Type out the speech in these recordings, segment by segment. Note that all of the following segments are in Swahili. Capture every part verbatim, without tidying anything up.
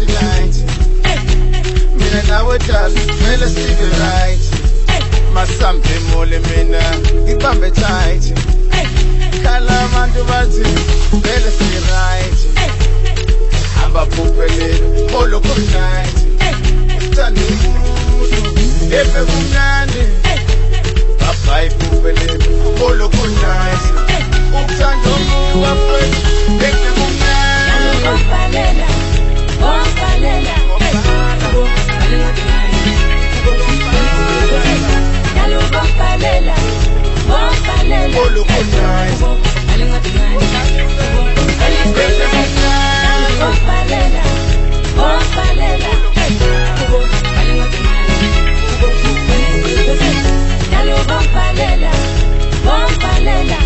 tonight. Mina nawe dala, kumele sibe right. Masambe mole mina, ngibambe tight. Khala abantu bathi, kumele sibe right. Hamba phuphelele, molo good night. Uthanda umuntu, efe kumnandi. Bye phuphelele, molo good night. Uthanda umuntu wafresh, efe kumnandi. Bombalela, bombalela, bombalela, bombalela, molo good night. bombalela, bombalela, bombalela, bombalela.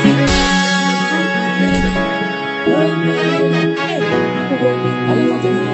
Thank you.